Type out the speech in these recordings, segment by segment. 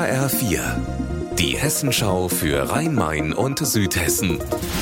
HR4, die Hessenschau für Rhein-Main und Südhessen.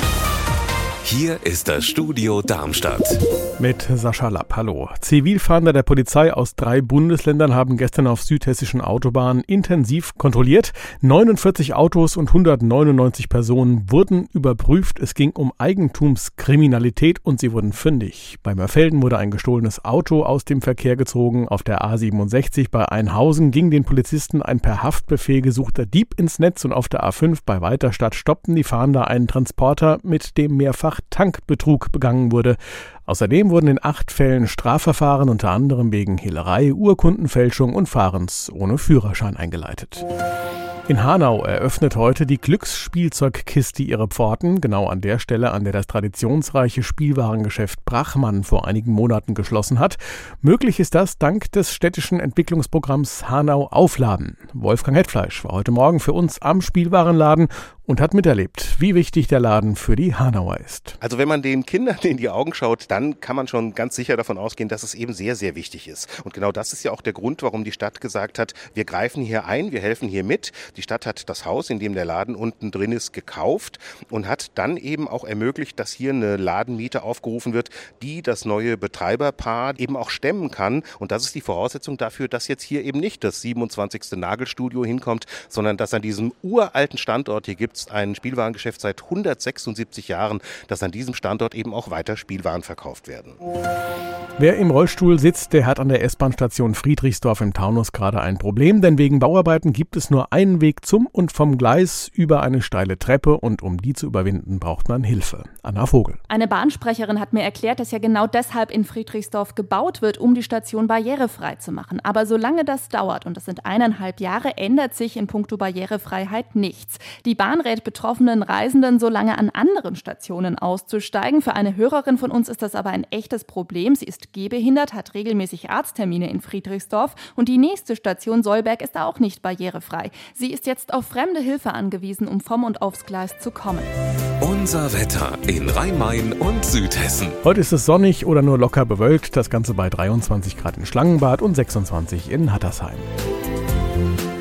Hier ist das Studio Darmstadt. Mit Sascha Lapp, hallo. Zivilfahnder der Polizei aus 3 Bundesländern haben gestern auf südhessischen Autobahnen intensiv kontrolliert. 49 Autos und 199 Personen wurden überprüft. Es ging um Eigentumskriminalität und sie wurden fündig. Bei Mörfelden wurde ein gestohlenes Auto aus dem Verkehr gezogen. Auf der A67 bei Einhausen ging den Polizisten ein per Haftbefehl gesuchter Dieb ins Netz und auf der A5 bei Weiterstadt stoppten die Fahnder einen Transporter, mit dem mehrfach Tankbetrug begangen wurde. Außerdem wurden in 8 Fällen Strafverfahren unter anderem wegen Hehlerei, Urkundenfälschung und Fahrens ohne Führerschein eingeleitet. In Hanau eröffnet heute die Glücksspielzeugkiste ihre Pforten, genau an der Stelle, an der das traditionsreiche Spielwarengeschäft Brachmann vor einigen Monaten geschlossen hat. Möglich ist das dank des städtischen Entwicklungsprogramms Hanau Aufladen. Wolfgang Hetfleisch war heute Morgen für uns am Spielwarenladen und hat miterlebt, wie wichtig der Laden für die Hanauer ist. Also wenn man den Kindern in die Augen schaut, dann kann man schon ganz sicher davon ausgehen, dass es eben sehr, sehr wichtig ist. Und genau das ist ja auch der Grund, warum die Stadt gesagt hat, wir greifen hier ein, wir helfen hier mit. Die Stadt hat das Haus, in dem der Laden unten drin ist, gekauft und hat dann eben auch ermöglicht, dass hier eine Ladenmiete aufgerufen wird, die das neue Betreiberpaar eben auch stemmen kann. Und das ist die Voraussetzung dafür, dass jetzt hier eben nicht das 27. Nagelstudio hinkommt, sondern dass an diesem uralten Standort, hier gibt es ein Spielwarengeschäft seit 176 Jahren, dass an diesem Standort eben auch weiter Spielwaren verkauft werden. Wer im Rollstuhl sitzt, der hat an der S-Bahn-Station Friedrichsdorf im Taunus gerade ein Problem, denn wegen Bauarbeiten gibt es nur einen Weg zum und vom Gleis über eine steile Treppe und um die zu überwinden, braucht man Hilfe. Anna Vogel. Eine Bahnsprecherin hat mir erklärt, dass ja genau deshalb in Friedrichsdorf gebaut wird, um die Station barrierefrei zu machen. Aber solange das dauert, und das sind 1,5 Jahre, ändert sich in puncto Barrierefreiheit nichts. Die Bahn rät betroffenen Reisenden, so lange an anderen Stationen auszusteigen. Für eine Hörerin von uns ist das aber ein echtes Problem. Sie ist gehbehindert, hat regelmäßig Arzttermine in Friedrichsdorf und die nächste Station Solberg ist auch nicht barrierefrei. Sie ist jetzt auf fremde Hilfe angewiesen, um vom und aufs Gleis zu kommen. Unser Wetter in Rhein-Main und Südhessen. Heute ist es sonnig oder nur locker bewölkt, das Ganze bei 23 Grad in Schlangenbad und 26 in Hattersheim.